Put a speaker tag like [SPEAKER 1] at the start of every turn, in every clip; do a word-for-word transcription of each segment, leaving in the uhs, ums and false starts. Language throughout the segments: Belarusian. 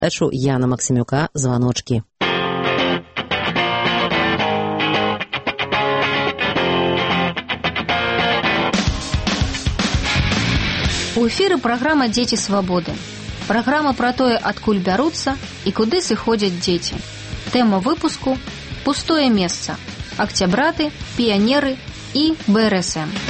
[SPEAKER 1] Передачу Яна Максимюка «Звоночки».
[SPEAKER 2] У эфіры праграма «Дзеці свабоды». Праграма пра тое, адкуль бяруцца і куды сыходзяць дзеці. Тэма выпуску – пустое месца. Октябраты, піянеры і бэ эр эс эм.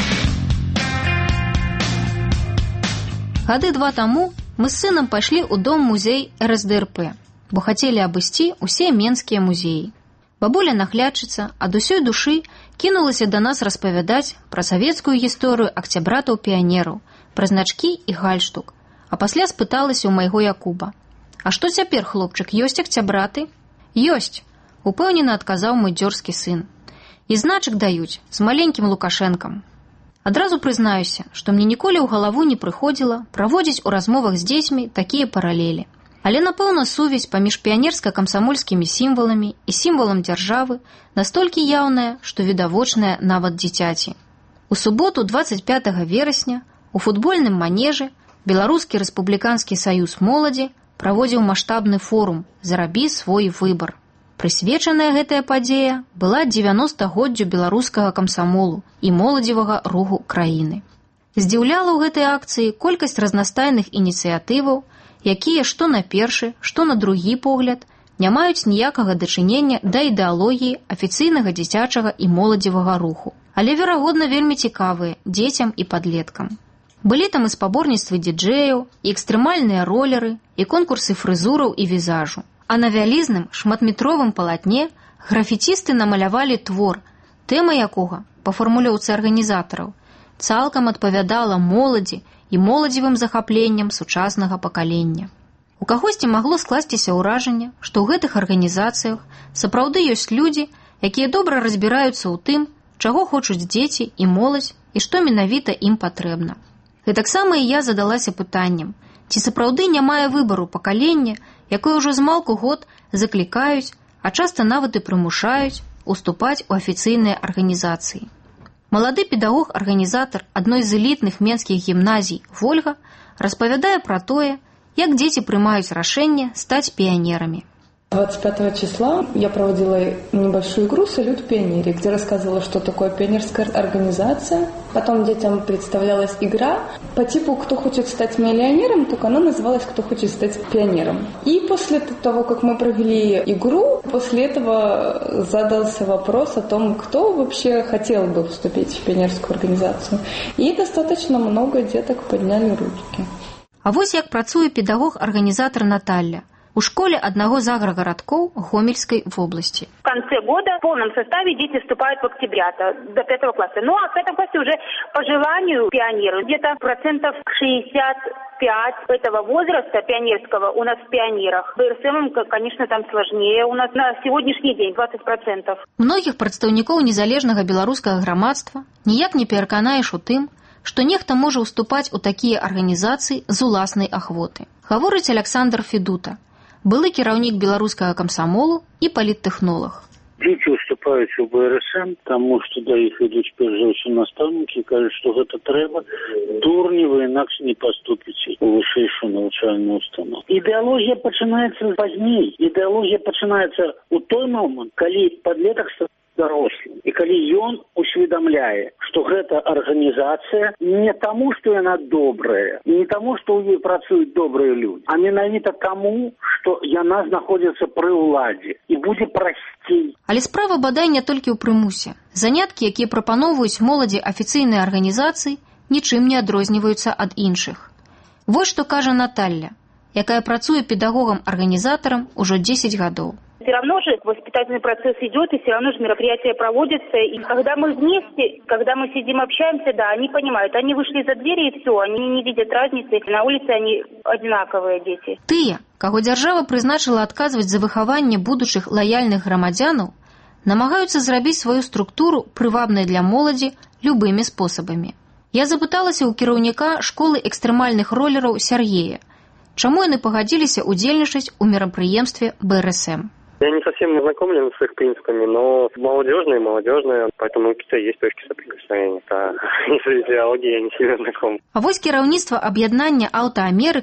[SPEAKER 2] Гады два таму мы з сынам пайшлі ў дом-музей эр эс дэ эр пэ, бо хацелі абысці ўсе менскія музеі. Бабуля наглядчыца ад усёй душы кінулася да нас распавядаць пра савецкую гісторыю акцябратаў-піянераў, пра значкі і гальштук, а пасля спыталася ў майго Якуба: «А што цяпер, хлопчык, ёсць акцябраты?» «Ёсць», – упэўнена адказаў мой дзёрзкі сын. «І значак даюць з маленькім Лукашэнкам». Адразу прызнаюся, што мне ніколі ў галаву не прыходзіла праводзіць у размовах з дзецьмі такія паралелі. Але, напэўна, сувязь паміж піянерска-камсамольскімі сімваламі і сімвалам дзяржавы настолькі яўная, што відавочная нават дзіцяці. У суботу дваццаць пятага верасня у футбольным манежы Беларускі рэспубліканскі саюз моладзі праводзіў маштабны форум «Зарабі свой выбар». Прысвечаная гэтая падзея была дзевяностагоддзю беларускага камсамолу і моладзевага руху краіны. Здзіўляла ў гэтай акцыі колькасць разнастайных ініцыятываў, якія што на першы, што на другі погляд не маюць ніякага дачынення да ідэалогіі афіцыйнага дзіцячага і моладзевага руху, але, верагодна, вельмі цікавыя дзецям і падлеткам. Былі там і спаборніцтвы дыджэяў, і экстрэмальныя ролеры, і конкурсы фрызураў і візажу. А на вялізным шматметровым палатне графіцісты намалявалі твор, тэма якога, па фармулёўцы арганізатараў, цалкам адпавядала моладзі і моладзевым захапленням сучаснага пакалення. У кагосьці магло скласціся ўражанне, што ў гэтых арганізацыях сапраўды ёсць людзі, якія добра разбіраюцца ў тым, чаго хочуць дзеці і моладзь і што менавіта ім патрэбна. Гэтаксама і я задалася пытаннем, ці сапраўды не мае выбару пакалення, якое ўжо з малку год заклікаюць, а часта нават і прымушаюць уступаць у афіцыйныя арганізацыі. Малады педагог-арганізатар адной з элітных менскіх гімназій Вольга распавядае пра тое, як дзеці прымаюць рашэнне стаць піянерамі.
[SPEAKER 3] двадцать пятого числа я проводила небольшую игру «Салют пионере», где рассказывала, что такое пионерская организация. Потом детям представлялась игра по типу «Кто хочет стать миллионером?», только она называлась «Кто хочет стать пионером». И после того, как мы провели игру, после этого задался вопрос о том, кто вообще хотел бы вступить в пионерскую организацию. И достаточно много деток подняли руки.
[SPEAKER 2] А вось як працуе педагог-арганізатар Наталья у школе одного из агрогарадков Гомельской вобласти.
[SPEAKER 4] В конце года в полном составе дети вступают в октябрята до пятого класса. Ну а в пятом классе уже по желанию пионеры. Где-то процентов шестьдесят пять этого возраста пионерского у нас в пионерах. бэ эр эс эм, конечно, там сложнее. У нас на сегодняшний день двадцать процентов.
[SPEAKER 2] Многих прадстаўнікоў незалежнага беларускага грамадства ніяк не пераканаеш у тым, што нехта можа ўступаць у такія арганізацыі з уласнай ахвоты. Гаворыць Александр Федута, былы кіраўнік беларускага камсамолу і паліттэхнолог.
[SPEAKER 5] Дзеці уступаюць у бэ эр эс эм, таму што да іх ідуць перш за ўсё настаўнікі і кажуць, што гэта трэба. Дурні, вы інакш не паступіце у вышэйшую навучальную установу. Ідэалогія пачынаецца пазней. Ідэалогія пачынаецца ў той момант, калі падлетак стае дарослым. І калі ён усведамляе, што гэта арганізацыя не таму, што яна добрая, і не таму, што ў ёй працуюць добрыя людзі, а менавіта таму, што яна знаходзіцца пры ўладзе і будзе прасцей.
[SPEAKER 2] Але справа бадай не толькі ў прымусе. Заняткі, якія прапаноўваюць моладзі афіцыйныя арганізацыі, нічым не адрозніваюцца ад іншых. Вось што кажа Наталья, якая працуе педагогам-арганізатарам ужо дзесяць гадоў.
[SPEAKER 4] Все равно же воспитательный процесс идет, и все равно же мероприятия проводятся. И когда мы вместе, когда мы сидим, общаемся, да, они понимают. Они вышли за двери, и все, они не видят разницы. На улице они одинаковые дети.
[SPEAKER 2] Тыя, каго дзяржава прызначыла адказваць за выхаванне будучых лаяльных грамадзянаў, намагаюцца зрабіць сваю структуру прывабнай для моладзі любымі спосабамі. Я запыталася ў кіраўніка школы экстрэмальных ролераў Сергея, чаму яны пагадзіліся удзельнічаць у мерапрыемстве бэ эр эс эм.
[SPEAKER 6] Я не совсем ознакомлен с их принципами, но молодежные, молодежные, поэтому какие-то есть точки соприкосновения. А из идеологии я не сильно знаком.
[SPEAKER 2] А вось кіраўніцтва аб'яднання «Аўтаамерыка»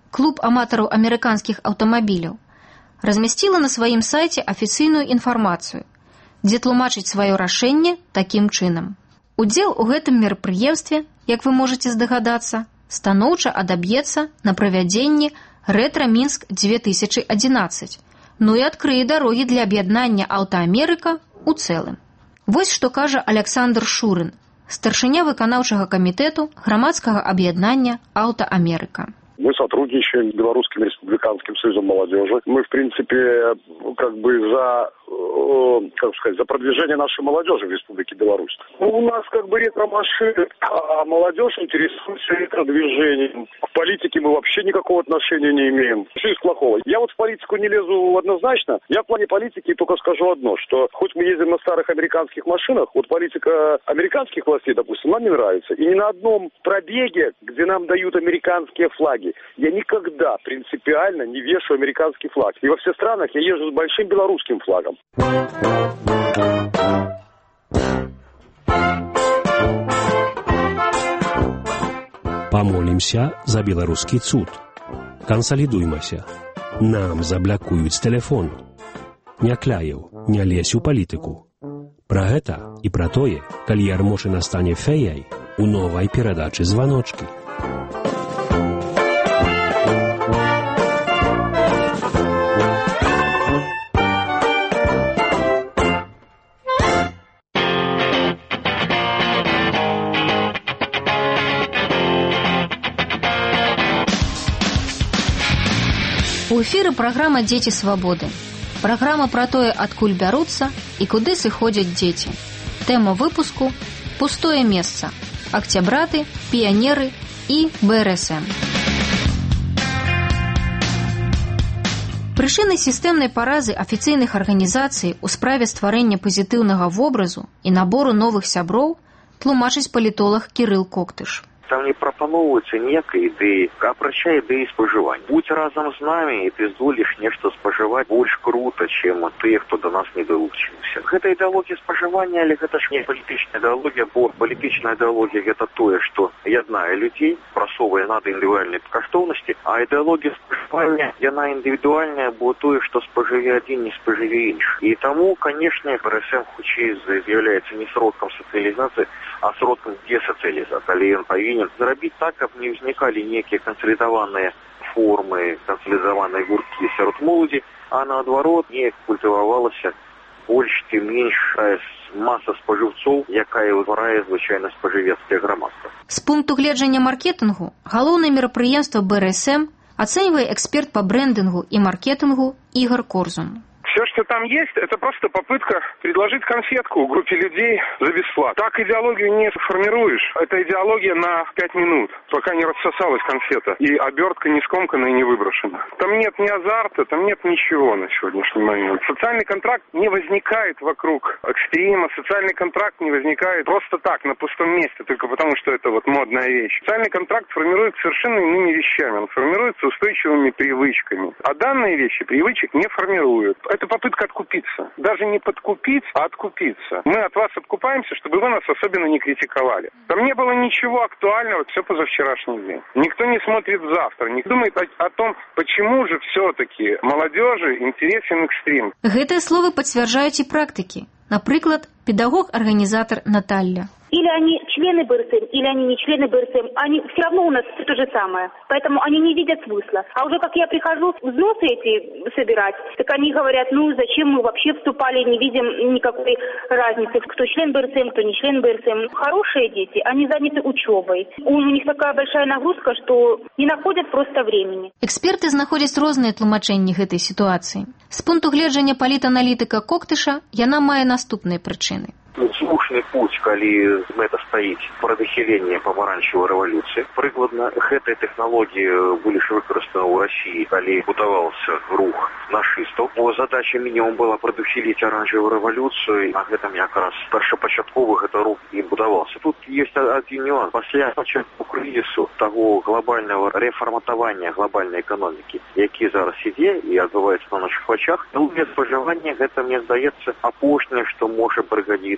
[SPEAKER 2] клуб аматараў амерыканскіх аўтамабіляў, размясціла на сваім сайце афіцыйную інфармацыю, дзе тлумачыць сваё рашэнне такім чынам. Удзел у гэтым мерапрыемстве, як вы можаце здагадацца, станоўча адаб'ецца на правядзенні Рэтра-Мінск две тысячы адзінаццаць, ну і адкрые дарогі для аб'яднання «Аўтаамерыка» у цэлым. Вось што кажа Аляксандр Шурын, старшыня выканаўчага камітэту грамадскага аб'яднання «Аўтаамерыка».
[SPEAKER 7] Мы сотрудничаем с Белорусским республиканским союзом молодежи. Мы, в принципе, как бы за, как сказать, за продвижение нашей молодежи в Республике Беларусь. Ну, у нас как бы ретро-машины, а молодежь интересуется ретро-движением. К политике мы вообще никакого отношения не имеем. Что из плохого? Я вот в политику не лезу однозначно. Я в плане политики только скажу одно, что хоть мы ездим на старых американских машинах, вот политика американских властей, допустим, нам не нравится. И ни на одном пробеге, где нам дают американские флаги, я никогда принципиально не вешу американский флаг. И во всех странах я езжу с большим белорусским флагом.
[SPEAKER 8] Помолимся за белорусский цуд. Консолидуймся. Нам заблокуют телефон. Не кляев, не лезь у политику. Про это и про тое, калі ярмошына стане феяй у новой передаче «Звоночки».
[SPEAKER 2] У эфіры праграма «Дзеці свабоды». Праграма пра тое, адкуль бяруцца і куды сыходзяць дзеці. Тэма выпуску – пустое месца. Октябраты, піянеры і бэ эр эс эм. Прычынай сістэмнай паразы афіцыйных арганізацый у справе стварэння пазітыўнага вобразу і набору новых сяброў тлумачыць палітолог Кірыл Коктыш.
[SPEAKER 9] Там не прапаноўваюцца ніякай ідэі, апрача ідэі спажывання. Будь разам з намі, і ты здолеш нешта спажываць больш крута, чым тыя, хто да нас не далучыўся. Гэта ідэалогія спажывання, але гэта ж не палітычная ідэалогія, бо палітычная ідэалогія гэта тое, што яднае людзей, прасоўвае над індывідуальнай каштоўнасці, а ідэалогія спажывання, яна індывідуальная, бо тое, што спажыве адзін, не спажыве іншы. І таму, канешне, бэ эр эс эм хутчэй з'яўляецца не сродкам сацыялізацыі, а сродкам десацыялізацыі, але ён павінен зрабіць так, каб не ўзнікалі нейкія кансалідаваныя формы, кансалідаваныя гурткі сярод моладзі, а наадварот неяк культывавалася больш ці меншая маса спажыўцоў, якая ўтварае звычайна спажывецкае грамадства.
[SPEAKER 2] З пункту гледжання маркетынгу галоўнае мерапрыемства бэ эр эс эм ацэньвае эксперт па брэндынгу і маркетынгу Ігор Корзун.
[SPEAKER 10] Все, что там есть, это просто попытка предложить конфетку группе людей за бесплатно. Так идеологию не сформируешь. Это идеология на пять минут, пока не рассосалась конфета. И обертка не скомкана и не выброшена. Там нет ни азарта, там нет ничего на сегодняшний момент. Социальный контракт не возникает вокруг экстрима. Социальный контракт не возникает просто так, на пустом месте, только потому, что это вот модная вещь. Социальный контракт формируется совершенно иными вещами. Он формируется устойчивыми привычками. А данные вещи привычек не формируют. Это попытка откупиться. Даже не подкупить, а откупиться. Мы от вас откупаемся, чтобы вы нас особенно не критиковали. Там не было ничего актуального, все позавчерашний день. Никто не смотрит завтра, не думает о, о том, почему же все-таки молодежи интересен экстрим.
[SPEAKER 2] Гэтыя словы пацвярджаюць і практыкі. Напрыклад, педагог-организатор Наталья.
[SPEAKER 4] Или они члены бэ эр эс эм, или они не члены бэ эр эс эм, они все равно у нас все то же самое. Поэтому они не видят смысла. А уже как я прихожу взносы эти собирать, так они говорят, ну зачем мы вообще вступали, не видим никакой разницы, кто член бэ эр эс эм, кто не член бэ эр эс эм. Хорошие дети, они заняты учебой. У них такая большая нагрузка, что не находят просто времени.
[SPEAKER 2] Эксперты знаходзяць розныя тлумачэнні гэтай сітуацыі. З пункту гледжання палітаналітыка Коктыша яна мае наступныя прычыны.
[SPEAKER 9] Слушны путь, калі мэта стаіць прадыхіленне памаранчевай рэвалюцыі. Прыкладна гэтыя тэхналогіі былі ж выкарыстаны ў Расіі, калі будаваўся рух нашыстаў. Бо задача мінімум была прадыхіліць аранжевую рэвалюцыю, а гэтым якраз першапачатковы гэта рух і будаваўся. Тут ёсць адзін нюанс. Пасля пачатку крызісу таго глобальнага рэфарматавання глобальнай эканомікі, які зараз ідзе і адбываецца на нашых вачах, ну, без спажывання гэта, мне здаецца, апошняе, што можа прыгадзіць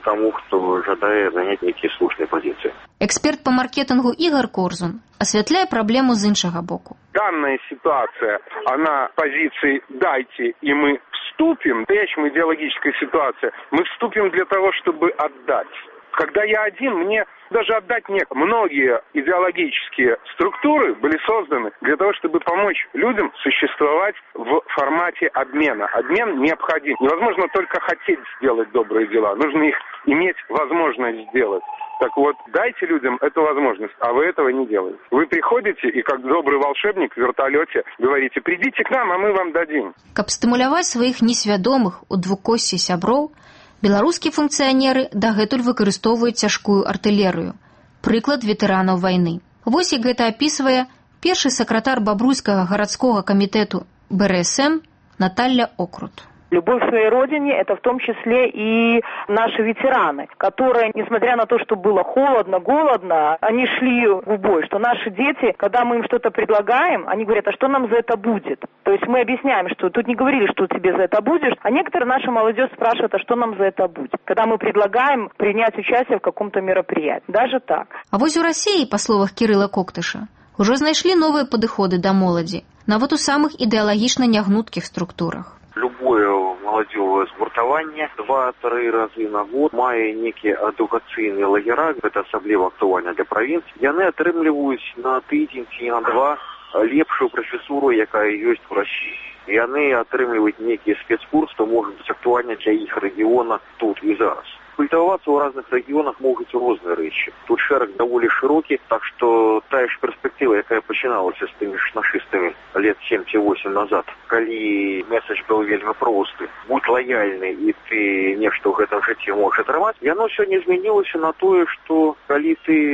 [SPEAKER 9] тому, кто жадает занять некие слушные позиции.
[SPEAKER 2] Эксперт по маркетингу Игорь Корзун освятляе проблему з іншага боку.
[SPEAKER 10] Данная ситуация, она позиции «дайте, и мы вступим», в настоящей идеологической ситуации, мы вступим для того, чтобы отдать. Когда я один, мне даже отдать некому. Многие идеологические структуры были созданы для того, чтобы помочь людям существовать в формате обмена. Обмен необходим. Невозможно только хотеть сделать добрые дела. Нужно их иметь возможность сделать. Так вот, дайте людям эту возможность, а вы этого не делаете. Вы приходите и, как добрый волшебник в вертолете, говорите: придите к нам, а мы вам дадим.
[SPEAKER 2] Каб стымуляваць сваіх несвядомых у двукоссі сяброў, беларускія функцыянеры дагэтуль выкарыстоўваюць цяжкую артылерыю. Прыклад ветэранаў вайны. Вось як гэта апісвае першы сакратар Бабруйскага гарадскога камітэту бэ эр эс эм Наталья Окрут.
[SPEAKER 11] Любовь к своей родине – это в том числе и наши ветераны, которые, несмотря на то, что было холодно, голодно, они шли в бой. Что наши дети, когда мы им что-то предлагаем, они говорят: а что нам за это будет? То есть мы объясняем, что тут не говорили, что тебе за это будет, а некоторые наша молодежь спрашивают: а что нам за это будет? Когда мы предлагаем принять участие в каком-то мероприятии. Даже так.
[SPEAKER 2] А вось у России, по словах Кирилла Коктыша, уже знайшлі новыя падыходы да моладзі, нават у самых ідэалагічна нягнуткіх структурах.
[SPEAKER 9] Любое молодежное згуртаванне два-тры разы на год мае некія адукацыйныя лагера, гэта асабліва актуальна для правінцый. Яны атрымліваюць на тыдзень ці на два лепшую прафесуру, якая ёсць у России. Яны атрымліваюць некія спецкурсы, што можа быць актуальна для іх рэгіёна тут і зараз. Культивоваться в разных регионах могут разные речи. Тут шерок довольно широкий, так что та же перспектива, якая починалась с теми нашистами лет семь-восемь назад, коли месседж был вельми простый, будь лояльный, и ты нечто в этом житті можешь отрывать, и оно сегодня изменилось на то, что коли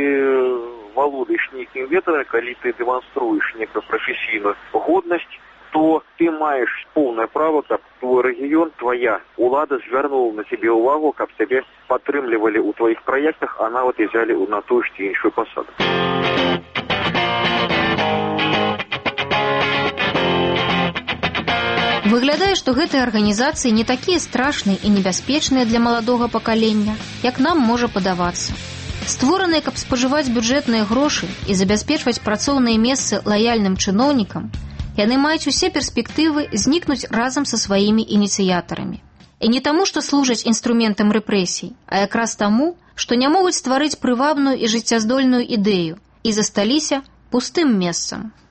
[SPEAKER 9] ты володаешь неким ветром, коли ты демонструешь некую профессийную годность, то ты маешь полное право, каб твой регион, твоя улада звярнула на тебе увагу, каб тебе падтрымлівалі у твоих проектах, а нават і взяли на ту ж ці іншую посаду.
[SPEAKER 2] Выглядае, што гэтыя арганізацыі не такія страшныя і небяспечныя для маладога пакалення, як нам можа падавацца. Створаныя, каб спажываць бюджэтныя грошы і забяспечваць працоўныя месцы лаяльным чыноўнікам, яны маюць усе перспектывы знікнуць разам са сваімі ініцыятарамі. І не таму, што служаць інструментам рэпрэсій, а якраз таму, што не могуць стварыць прывабную і жыццяздольную ідэю і засталіся пустым месцам.